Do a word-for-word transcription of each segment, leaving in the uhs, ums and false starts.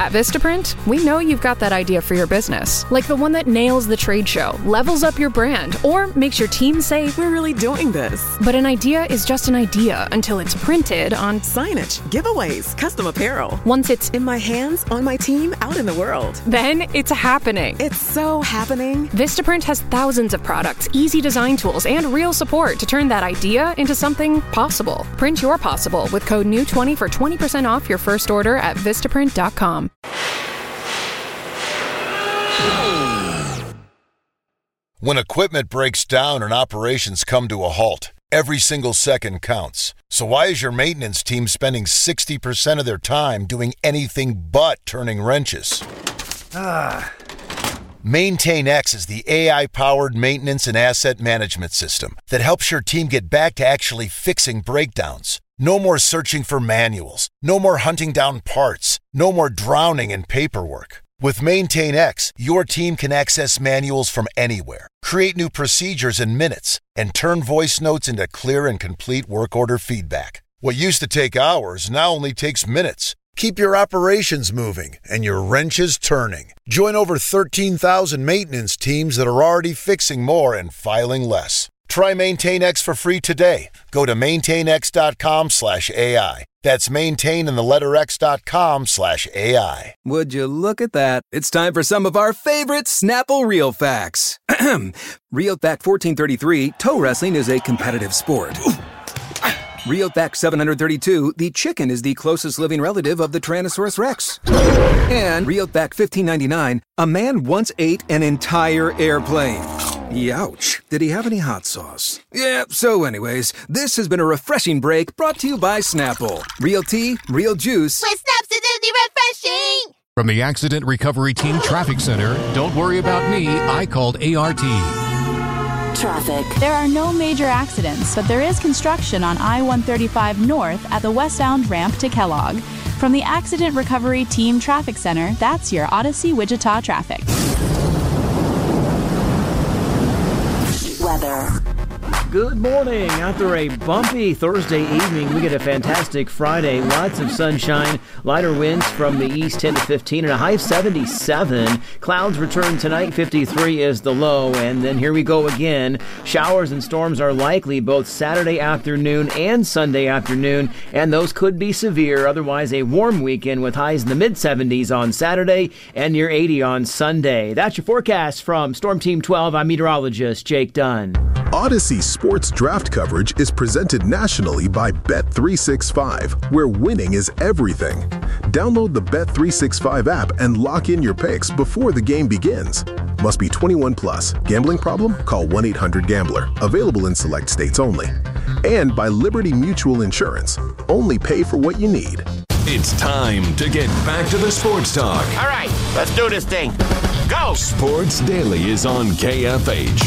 At Vistaprint, we know you've got that idea for your business, like the one that nails the trade show, levels up your brand, or makes your team say, "We're really doing this." But an idea is just an idea until it's printed on signage, giveaways, custom apparel. Once it's in my hands, on my team, out in the world. Then it's happening. It's so happening. Vistaprint has thousands of products, easy design tools, and real support to turn that idea into something possible. Print your possible with code new twenty for twenty percent off your first order at Vistaprint dot com. When equipment breaks down and operations come to a halt, every single second counts. So why is your maintenance team spending sixty percent of their time doing anything but turning wrenches? Ah. MaintainX is the A I-powered maintenance and asset management system that helps your team get back to actually fixing breakdowns. No more searching for manuals. No more hunting down parts. No more drowning in paperwork. With MaintainX, your team can access manuals from anywhere, create new procedures in minutes, and turn voice notes into clear and complete work order feedback. What used to take hours now only takes minutes. Keep your operations moving and your wrenches turning. Join over thirteen thousand maintenance teams that are already fixing more and filing less. Try MaintainX for free today. Go to maintainx.com slash AI. That's maintain in the letter x.com slash AI. Would you look at that? It's time for some of our favorite Snapple Real Facts. Real Fact fourteen thirty-three, toe wrestling is a competitive sport. Real Fact seven hundred thirty-two, the chicken is the closest living relative of the Tyrannosaurus Rex. And Real Fact fifteen ninety-nine, a man once ate an entire airplane. Youch. Did he have any hot sauce? Yeah, so anyways, this has been a refreshing break brought to you by Snapple. Real tea, real juice. With Snapsidity refreshing! From the Accident Recovery Team Traffic Center, don't worry about me, I called A R T. Traffic. There are no major accidents, but there is construction on I one thirty-five North at the westbound ramp to Kellogg. From the Accident Recovery Team Traffic Center, that's your Odyssey Wichita traffic. Weather. Good morning. After a bumpy Thursday evening, we get a fantastic Friday. Lots of sunshine, lighter winds from the east, ten to fifteen, and a high of seventy-seven. Clouds return tonight, fifty-three is the low, and then here we go again. Showers and storms are likely both Saturday afternoon and Sunday afternoon, and those could be severe. Otherwise, a warm weekend with highs in the mid-seventies on Saturday and near eighty on Sunday. That's your forecast from Storm Team twelve. I'm meteorologist Jake Dunn. Odyssey Sports Draft coverage is presented nationally by Bet three sixty-five, where winning is everything. Download the Bet three sixty-five app and lock in your picks before the game begins. Must be twenty-one plus. Gambling problem? Call one eight hundred gambler. Available in select states only. And by Liberty Mutual Insurance. Only pay for what you need. It's time to get back to the sports talk. All right, let's do this thing. Go! Sports Daily is on K F H.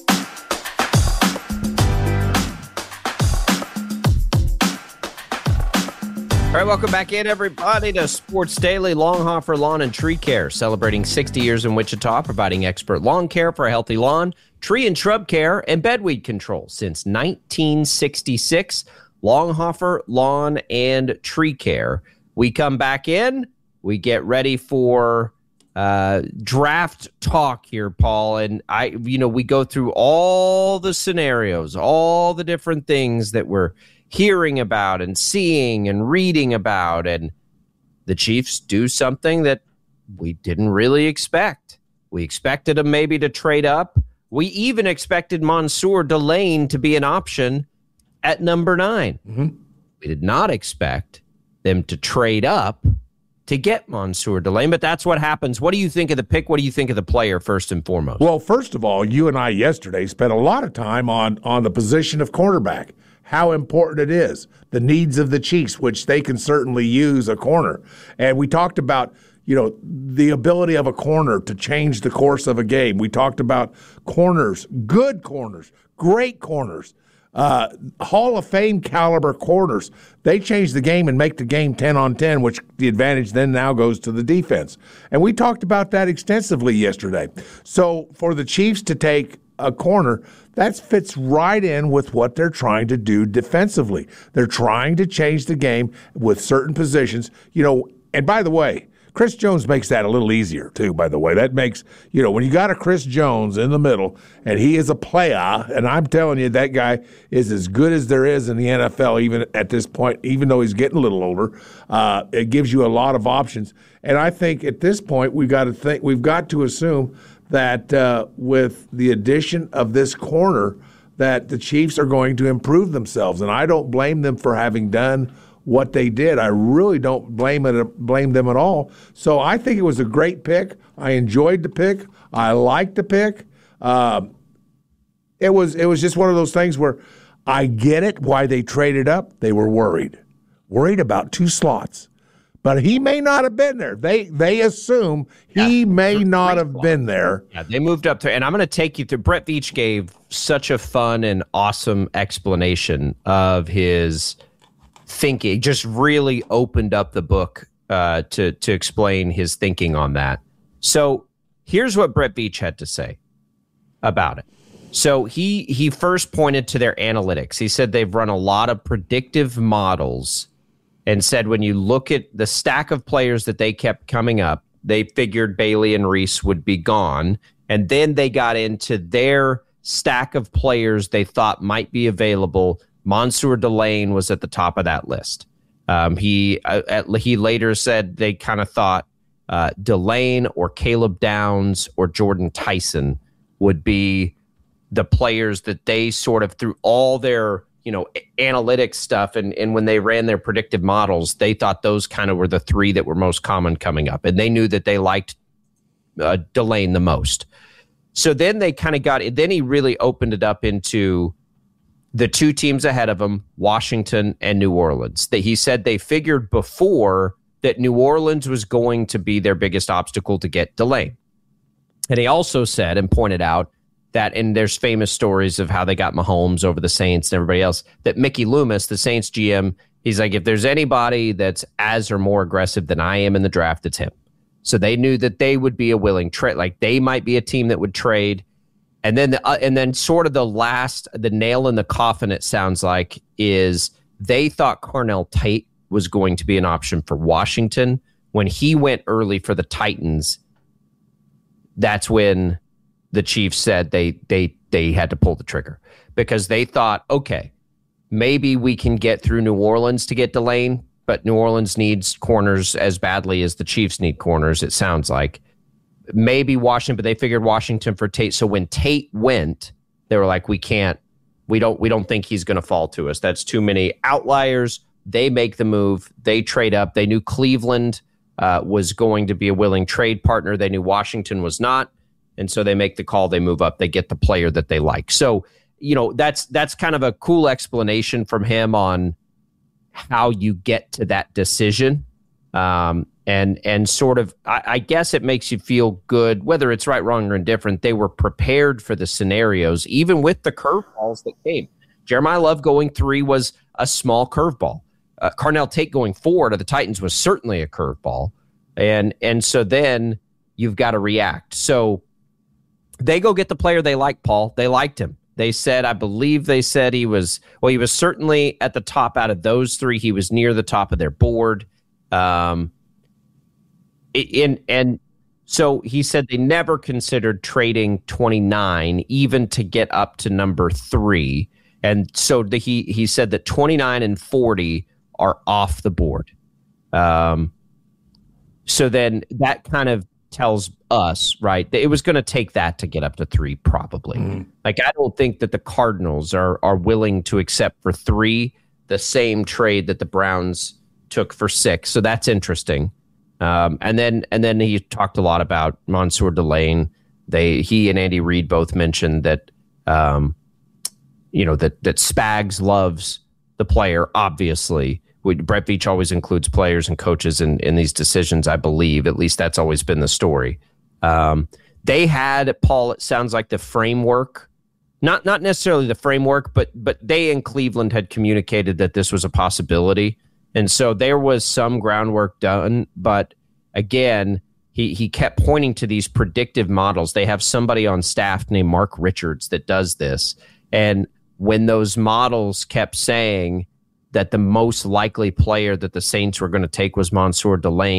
All right, welcome back in, everybody, to Sports Daily. Longhofer Lawn and Tree Care, celebrating sixty years in Wichita, providing expert lawn care for a healthy lawn, tree and shrub care, and bedweed control since nineteen sixty-six. Longhofer Lawn and Tree Care. We come back in, we get ready for uh, draft talk here, Paul, and I, you know, we go through all the scenarios, all the different things that we're hearing about and seeing and reading about, and the Chiefs do something that we didn't really expect. We expected them maybe to trade up. We even expected Mansour Delane to be an option at number nine. Mm-hmm. We did not expect them to trade up to get Mansour Delane, but that's what happens. What do you think of the pick? What do you think of the player, first and foremost? Well, first of all, you and I yesterday spent a lot of time on, on the position of cornerback, how important it is, the needs of the Chiefs, which they can certainly use a corner. And we talked about, you know, the ability of a corner to change the course of a game. We talked about corners, good corners, great corners, uh, Hall of Fame caliber corners. They change the game and make the game ten on ten, which the advantage then now goes to the defense. And we talked about that extensively yesterday. So for the Chiefs to take a corner, that fits right in with what they're trying to do defensively. They're trying to change the game with certain positions. You know, and by the way, Chris Jones makes that a little easier, too, by the way. That makes, you know, when you got a Chris Jones in the middle, and he is a player, and I'm telling you, that guy is as good as there is in the N F L, even at this point, even though he's getting a little older. Uh, it gives you a lot of options. And I think at this point, we've got to think, we've got to assume that uh, with the addition of this corner, that the Chiefs are going to improve themselves. And I don't blame them for having done what they did. I really don't blame it, blame them at all. So I think it was a great pick. I enjoyed the pick. I liked the pick. Uh, it was it was just one of those things where I get it why they traded up. They were worried, worried about two slots. But he may not have been there. They they assume he yeah, may not have been there. Yeah, they moved up there. And I'm going to take you through. Brett Veach gave such a fun and awesome explanation of his thinking. Just really opened up the book uh, to, to explain his thinking on that. So here's what Brett Veach had to say about it. So he he first pointed to their analytics. He said they've run a lot of predictive models and said when you look at the stack of players that they kept coming up, they figured Bailey and Reese would be gone. And then they got into their stack of players they thought might be available. Mansour Delane was at the top of that list. Um, he uh, at, he later said they kind of thought uh, Delane or Caleb Downs or Jordan Tyson would be the players that they sort of through all their you know, analytics stuff. And, and when they ran their predictive models, they thought those kind of were the three that were most common coming up. And they knew that they liked uh, Delane the most. So then they kind of got it. Then he really opened it up into the two teams ahead of him, Washington and New Orleans. That he said they figured before that New Orleans was going to be their biggest obstacle to get Delane. And he also said and pointed out that, and there's famous stories of how they got Mahomes over the Saints and everybody else, that Mickey Loomis, the Saints G M, he's like, if there's anybody that's as or more aggressive than I am in the draft, it's him. So they knew that they would be a willing trade, like they might be a team that would trade. And then, the, uh, and then sort of the last, the nail in the coffin, it sounds like, is they thought Carnell Tate was going to be an option for Washington. When he went early for the Titans, that's when the Chiefs said they they they had to pull the trigger because they thought, okay, maybe we can get through New Orleans to get Delane, but New Orleans needs corners as badly as the Chiefs need corners, it sounds like. Maybe Washington, but they figured Washington for Tate. So when Tate went, they were like, we can't, we don't, we don't think he's going to fall to us. That's too many outliers. They make the move. They trade up. They knew Cleveland uh, was going to be a willing trade partner. They knew Washington was not. And so they make the call, they move up, they get the player that they like. So, you know, that's that's kind of a cool explanation from him on how you get to that decision. Um, and and sort of, I, I guess it makes you feel good, whether it's right, wrong, or indifferent. They were prepared for the scenarios, even with the curveballs that came. Jeremiah Love going three was a small curveball. Uh, Carnell Tate going four to the Titans was certainly a curveball. And and so then you've got to react. So they go get the player they like, Paul. They liked him. They said, I believe they said he was, well, he was certainly at the top out of those three. He was near the top of their board. Um, in, and so he said they never considered trading twenty-nine, even to get up to number three. And so the, he, he said that twenty-nine and forty are off the board. Um, so then that kind of tells us, right, that it was going to take that to get up to three, probably. Mm. Like, I don't think that the Cardinals are are willing to accept for three the same trade that the Browns took for six. So that's interesting. Um, and then and then he talked a lot about Mansour Delane. They he and Andy Reid both mentioned that um, you know that that Spags loves the player, obviously. We, Brett Veach always includes players and coaches in, in these decisions, I believe. At least that's always been the story. Um, they had, Paul, it sounds like the framework, not not necessarily the framework, but but they in Cleveland had communicated that this was a possibility. And so there was some groundwork done. But again, he, he kept pointing to these predictive models. They have somebody on staff named Mark Richards that does this. And when those models kept saying that the most likely player that the Saints were going to take was Mansour Delane,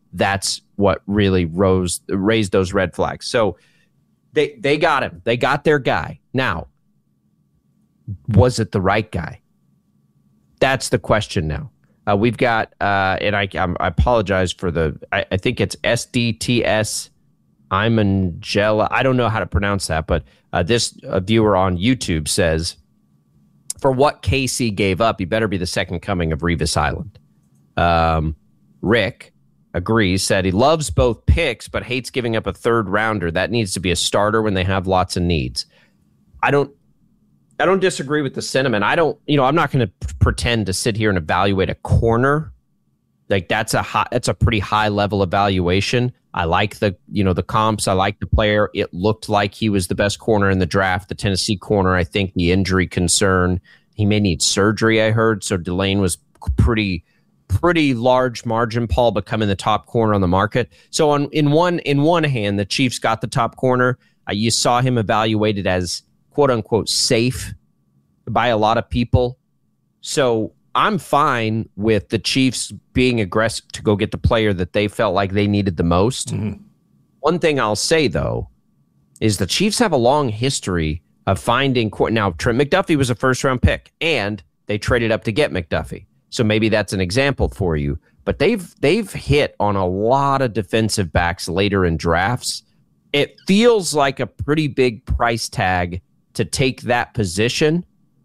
that's what really rose raised those red flags. So they they got him. They got their guy. Now, was it the right guy? That's the question now. Uh, we've got, uh, and I, I'm, I apologize for the, I, I think it's S D T S Imangela. I don't know how to pronounce that, but uh, this uh, viewer on YouTube says, for what K C gave up, he better be the second coming of Revis Island. Um, Rick agrees, said he loves both picks, but hates giving up a third rounder. That needs to be a starter when they have lots of needs. I don't, I don't disagree with the sentiment. I don't, you know, I'm not going to p- pretend to sit here and evaluate a corner. Like that's a high, that's a pretty high level evaluation. I like the, you know, the comps. I like the player. It looked like he was the best corner in the draft. The Tennessee corner, I think the injury concern, he may need surgery, I heard. So Delane was pretty, pretty large margin, Paul, becoming the top corner on the market. So on in one in one hand, the Chiefs got the top corner. Uh, you saw him evaluated as quote unquote safe by a lot of people. So I'm fine with the Chiefs being aggressive to go get the player that they felt like they needed the most. Mm-hmm. One thing I'll say, though, is the Chiefs have a long history of finding... Now, Trent McDuffie was a first-round pick, and they traded up to get McDuffie. So maybe that's an example for you. But they've they've hit on a lot of defensive backs later in drafts. It feels like a pretty big price tag to take that position.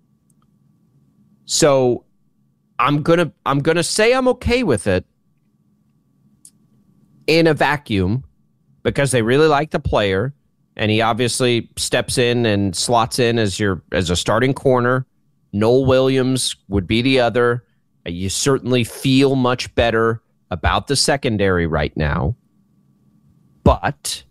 So... I'm gonna I'm gonna say I'm okay with it in a vacuum because they really like the player, and he obviously steps in and slots in as your as a starting corner. Noel Williams would be the other. You certainly feel much better about the secondary right now, but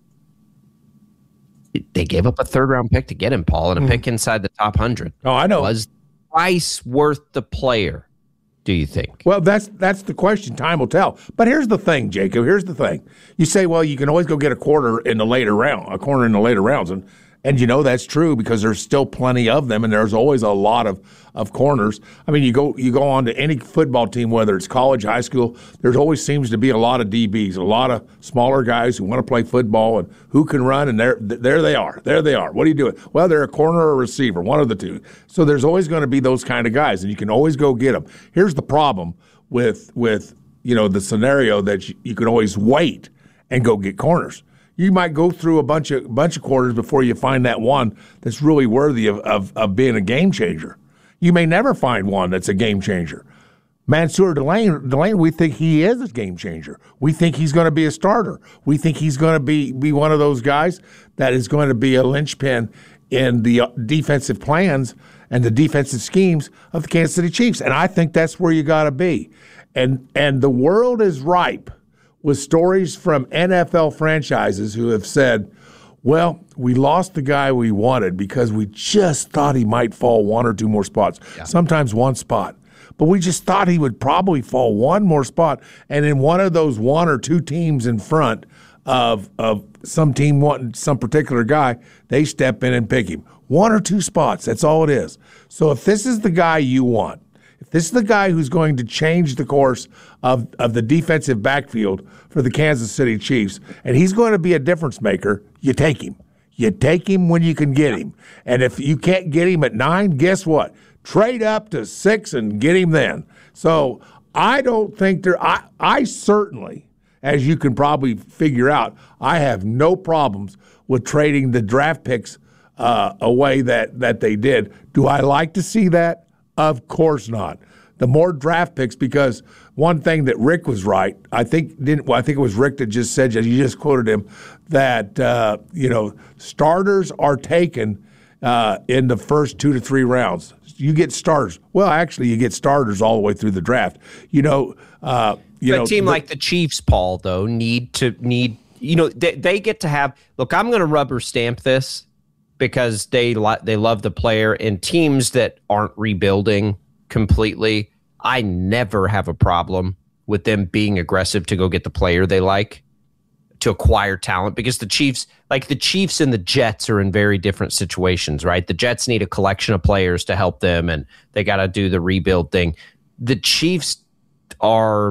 they gave up a third round pick to get him, Paul, and a mm. pick inside the top hundred. Oh, I know. Was price worth the player, do you think? Well, that's that's the question. Time will tell. But here's the thing, Jacob. Here's the thing. You say, well, you can always go get a quarter in the later round, a corner in the later rounds. And, and you know that's true because there's still plenty of them, and there's always a lot of, of corners. I mean, you go you go on to any football team, whether it's college, high school, there always seems to be a lot of D Bs, a lot of smaller guys who want to play football and who can run, and there there they are. There they are. What are you doing? Well, they're a corner or a receiver, one of the two. So there's always going to be those kind of guys, and you can always go get them. Here's the problem with, with you know, the scenario that you, you can always wait and go get corners. You might go through a bunch of bunch of quarters before you find that one that's really worthy of, of, of being a game changer. You may never find one that's a game changer. Mansour Delane, Delane, we think he is a game changer. We think he's going to be a starter. We think he's going to be, be one of those guys that is going to be a linchpin in the defensive plans and the defensive schemes of the Kansas City Chiefs. And I think that's where you got to be. And and the world is ripe with stories from N F L franchises who have said, well, we lost the guy we wanted because we just thought he might fall one or two more spots, yeah. sometimes one spot. But we just thought he would probably fall one more spot, and in one of those one or two teams in front of of some team wanting some particular guy, they step in and pick him. One or two spots, that's all it is. So if this is the guy you want, if this is the guy who's going to change the course of, of the defensive backfield for the Kansas City Chiefs, and he's going to be a difference maker, you take him. You take him when you can get him. And if you can't get him at nine, guess what? Trade up to six and get him then. So I don't think there I, – I certainly, as you can probably figure out, I have no problems with trading the draft picks uh, away that, that they did. Do I like to see that? Of course not. The more draft picks, because one thing that Rick was right, I think didn't. Well, I think it was Rick that just said, you just quoted him, that uh, you know starters are taken uh, in the first two to three rounds. You get starters. Well, actually, you get starters all the way through the draft. You know, uh, you but know, a team the, like the Chiefs, Paul, though, need to need. You know, they, they get to have. Look, I'm going to rubber stamp this. Because they lo- they love the player, and teams that aren't rebuilding completely, I never have a problem with them being aggressive to go get the player they like, to acquire talent, because the Chiefs, like the Chiefs and the Jets are in very different situations, right? The Jets need a collection of players to help them, and they got to do the rebuild thing. The Chiefs are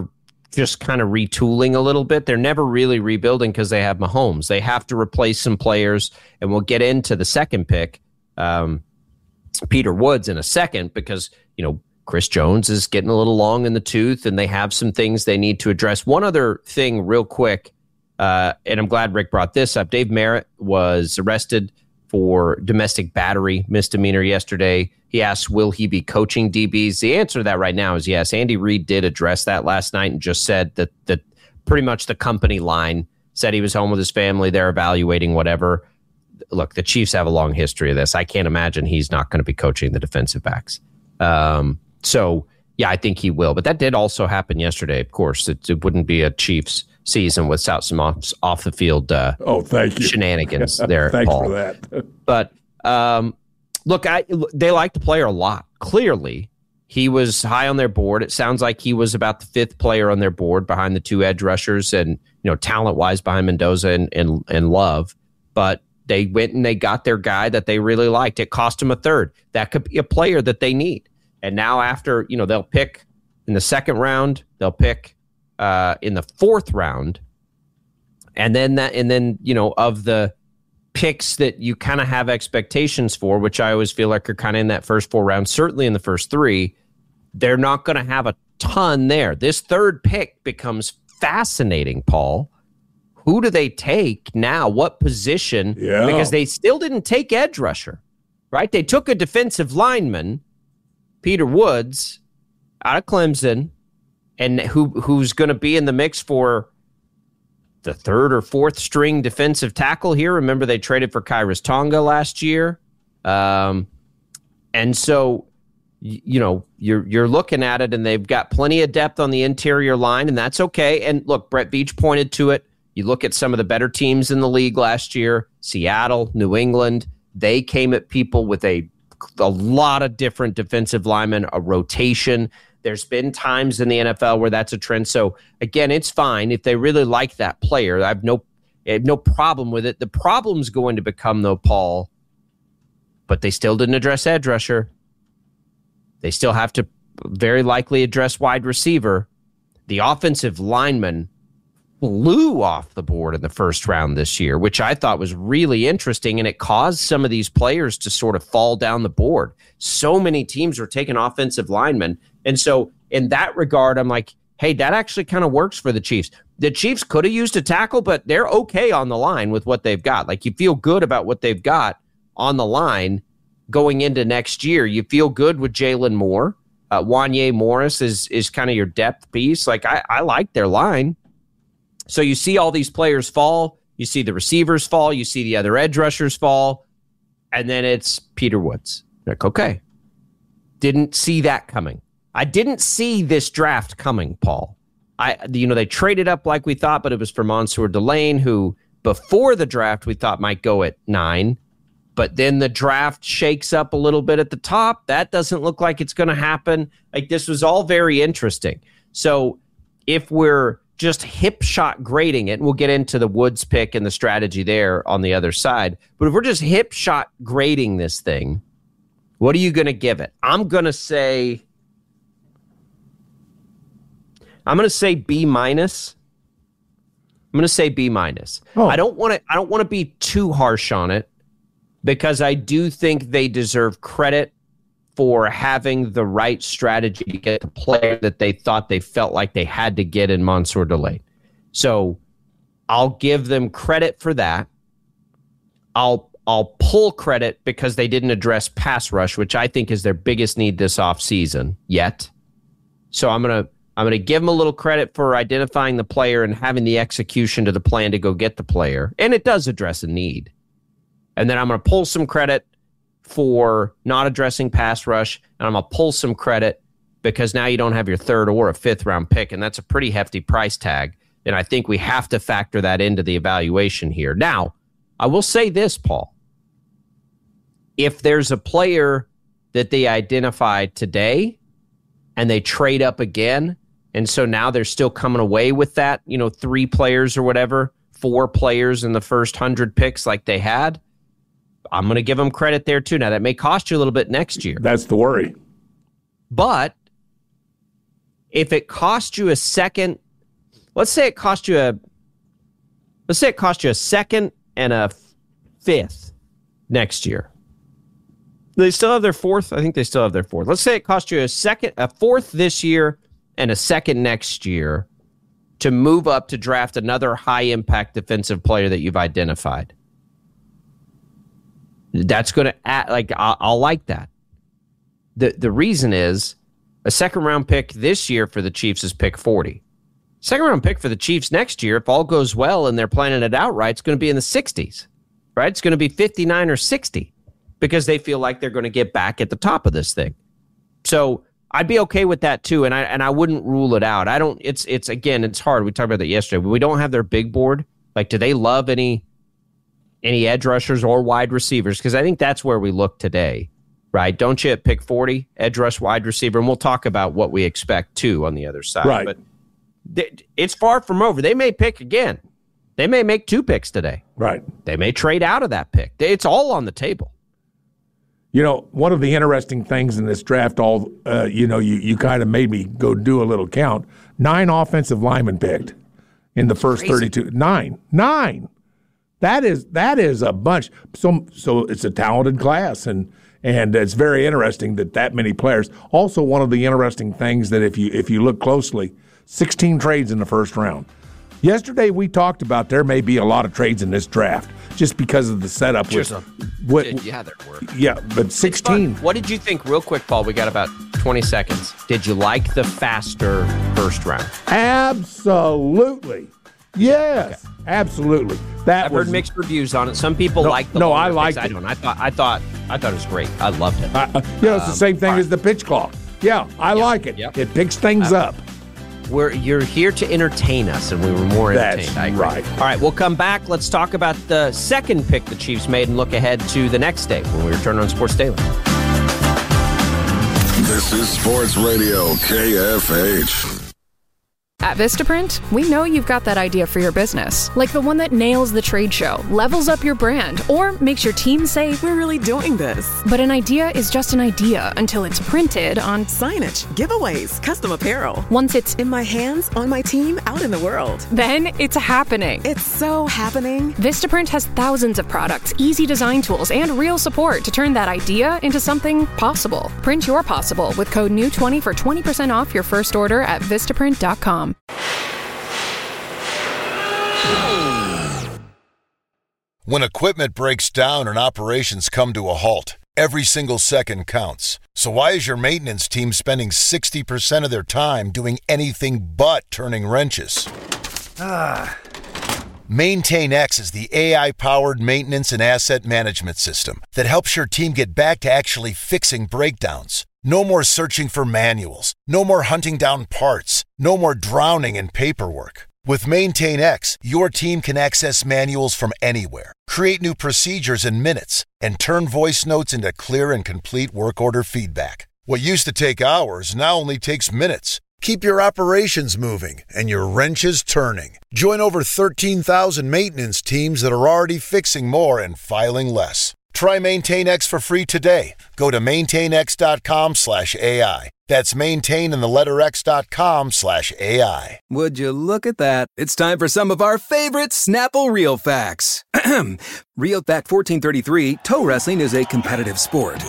just kind of retooling a little bit. They're never really rebuilding because they have Mahomes. They have to replace some players, and we'll get into the second pick, um, Peter Woods, in a second, because, you know, Chris Jones is getting a little long in the tooth, and they have some things they need to address. One other thing real quick, uh, and I'm glad Rick brought this up. Dave Merritt was arrested for domestic battery misdemeanor yesterday. He asked, will he be coaching D Bs? The answer to that right now is yes. Andy Reid did address that last night and just said that, that pretty much the company line said he was home with his family. They're evaluating whatever. Look, the Chiefs have a long history of this. I can't imagine he's not going to be coaching the defensive backs. Um, so, yeah, I think he will. But that did also happen yesterday, of course. It, it wouldn't be a Chiefs season without some off, off the field uh, oh, thank you. shenanigans there, Thanks Paul. for that. But um, look, I they like the player a lot. Clearly, he was high on their board. It sounds like he was about the fifth player on their board behind the two edge rushers, and you know, talent-wise behind Mendoza and, and and Love. But they went and they got their guy that they really liked. It cost them a third. That could be a player that they need. And now after, you know, they'll pick in the second round, they'll pick uh, in the fourth round. And then that, and then, you know, of the picks that you kind of have expectations for, which I always feel like are kind of in that first four rounds, certainly in the first three, they're not going to have a ton there. This third pick becomes fascinating, Paul. Who do they take now? What position? Yeah. Because they still didn't take edge rusher, right? They took a defensive lineman, Peter Woods, out of Clemson, and who who's going to be in the mix for the third or fourth string defensive tackle here. Remember, they traded for Khyiris Tonga last year. Um, and so, y- you know, you're you're looking at it, and they've got plenty of depth on the interior line, and that's okay. And look, Brett Veach pointed to it. You look at some of the better teams in the league last year, Seattle, New England, they came at people with a, a lot of different defensive linemen, a rotation. There's been times in the N F L where that's a trend. So, again, it's fine. If they really like that player, I have no, I have no problem with it. The problem's going to become, though, Paul, but they still didn't address edge rusher. They still have to very likely address wide receiver. The offensive lineman flew off the board in the first round this year, which I thought was really interesting, and it caused some of these players to sort of fall down the board. So many teams were taking offensive linemen, and so in that regard, I'm like, hey, that actually kind of works for the Chiefs. The Chiefs could have used a tackle, but they're okay on the line with what they've got. Like, you feel good about what they've got on the line going into next year. You feel good with Jalen Moore. Uh, Wanye Morris is is kind of your depth piece. Like, I, I like their line. So you see all these players fall, you see the receivers fall, you see the other edge rushers fall, and then it's Peter Woods. Like, okay, didn't see that coming. I didn't see this draft coming, Paul. I, you know, they traded up like we thought, but it was for Mansour Delane, who before the draft we thought might go at nine, but then the draft shakes up a little bit at the top. That doesn't look like it's going to happen. Like, this was all very interesting. So if we're just hip shot grading it, and we'll get into the Woods pick and the strategy there on the other side. But if we're just hip shot grading this thing, what are you going to give it? I'm going to say, I'm going to say B minus. I'm going to say B minus. Oh. I don't want to, I don't want to be too harsh on it, because I do think they deserve credit for having the right strategy to get the player that they thought they felt like they had to get in Mansour Delane. So I'll give them credit for that. I'll I'll pull credit because they didn't address pass rush, which I think is their biggest need this offseason yet. So I'm gonna I'm gonna give them a little credit for identifying the player and having the execution to the plan to go get the player. And it does address a need. And then I'm gonna pull some credit for not addressing pass rush, and I'm going to pull some credit because now you don't have your third or a fifth round pick, and that's a pretty hefty price tag, and I think we have to factor that into the evaluation here. Now, I will say this, Paul. If there's a player that they identified today and they trade up again, and so now they're still coming away with that, you know, three players or whatever, four players in the first hundred picks like they had, I'm going to give them credit there, too. Now, that may cost you a little bit next year. That's the worry. But if it costs you a second let's say it cost you a, let's say it cost you a second and a fifth next year. They still have their fourth. I think they still have their fourth. Let's say it cost you a second, a fourth this year and a second next year to move up to draft another high-impact defensive player that you've identified. That's going to add, like, I'll, I'll like that. The The reason is a second-round pick this year for the Chiefs is pick forty. Second-round pick for the Chiefs next year, if all goes well and they're planning it out right, it's going to be in the sixties, right? It's going to be fifty-nine or sixty because they feel like they're going to get back at the top of this thing. So I'd be okay with that too, and I and I wouldn't rule it out. I don't. It's it's again, it's hard. We talked about that yesterday. But we don't have their big board. Like, do they love any any edge rushers or wide receivers? Because I think that's where we look today, right? Don't you at pick forty, edge rush, wide receiver, and we'll talk about what we expect too on the other side. Right. But th- it's far from over. They may pick again. They may make two picks today. Right. They may trade out of that pick. It's all on the table. You know, one of the interesting things in this draft, all uh, you know, you, you kind of made me go do a little count. Nine offensive linemen picked in the first Crazy. thirty-two. Nine, nine. That is that is a bunch. So so it's a talented class, and and it's very interesting that that many players. Also, one of the interesting things that if you if you look closely, sixteen trades in the first round. Yesterday we talked about there may be a lot of trades in this draft just because of the setup. Just with, a, with, yeah, there were. Yeah, but sixteen. What did you think, real quick, Paul? We got about twenty seconds. Did you like the faster first round? Absolutely. Yes, okay. Absolutely. That I've was, heard mixed reviews on it. Some people no, like the no, I liked picks. it. I don't. I thought. I thought. I thought it was great. I loved it. Uh, you know, it's the same thing um, as the pitch clock. Yeah, I yep, like it. Yep. It picks things uh, up. We're you're here to entertain us, and we were more entertained. That's I agree. right. All right, we'll come back. Let's talk about the second pick the Chiefs made and look ahead to the next day when we return on Sports Daily. This is Sports Radio K F H. At Vistaprint, we know you've got that idea for your business, like the one that nails the trade show, levels up your brand, or makes your team say, "We're really doing this." But an idea is just an idea until it's printed on signage, giveaways, custom apparel. Once it's in my hands, on my team, out in the world. Then it's happening. It's so happening. Vistaprint has thousands of products, easy design tools, and real support to turn that idea into something possible. Print your possible with code new twenty for twenty percent off your first order at Vistaprint dot com. When equipment breaks down and operations come to a halt, every single second counts. So why is your maintenance team spending sixty percent of their time doing anything but turning wrenches? Ah. MaintainX is the A I-powered maintenance and asset management system that helps your team get back to actually fixing breakdowns. No more searching for manuals. No more hunting down parts. No more drowning in paperwork. With MaintainX, your team can access manuals from anywhere, create new procedures in minutes, and turn voice notes into clear and complete work order feedback. What used to take hours now only takes minutes. Keep your operations moving and your wrenches turning. Join over thirteen thousand maintenance teams that are already fixing more and filing less. Try MaintainX for free today. Go to maintainx.com slash AI. That's maintain in the letter X dot com slash AI. Would you look at that? It's time for some of our favorite Snapple Real Facts. Real Fact fourteen thirty-three, toe wrestling is a competitive sport.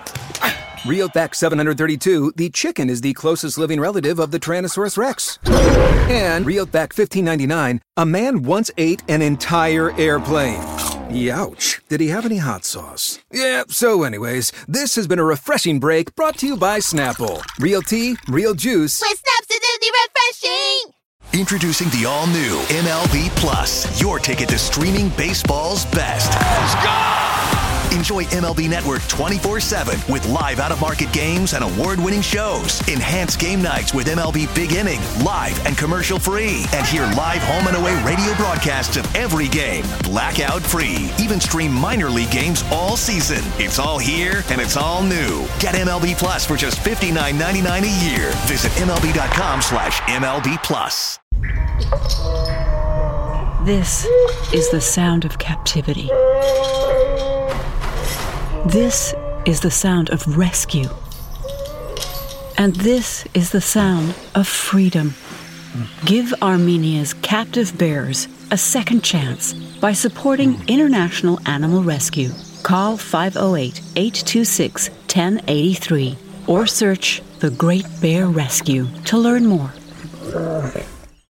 Real Fact seven hundred thirty-two, the chicken is the closest living relative of the Tyrannosaurus Rex. And Real Fact fifteen ninety-nine, a man once ate an entire airplane. Youch. Did he have any hot sauce? Yeah, so anyways, this has been a refreshing break brought to you by Snapple. Real tea, real juice. With Snap's acidity refreshing! Introducing the all-new M L B Plus, your ticket to streaming baseball's best. Let's go! Enjoy M L B Network twenty-four seven with live out-of-market games and award-winning shows. Enhance game nights with M L B Big Inning, live and commercial-free. And hear live home and away radio broadcasts of every game, blackout-free. Even stream minor league games all season. It's all here, and it's all new. Get M L B Plus for just fifty-nine ninety-nine a year. Visit MLB.com slash MLB Plus. This is the sound of captivity. This is the sound of rescue. And this is the sound of freedom. Give Armenia's captive bears a second chance by supporting International Animal Rescue. Call five oh eight, eight two six, one oh eight three or search The Great Bear Rescue to learn more.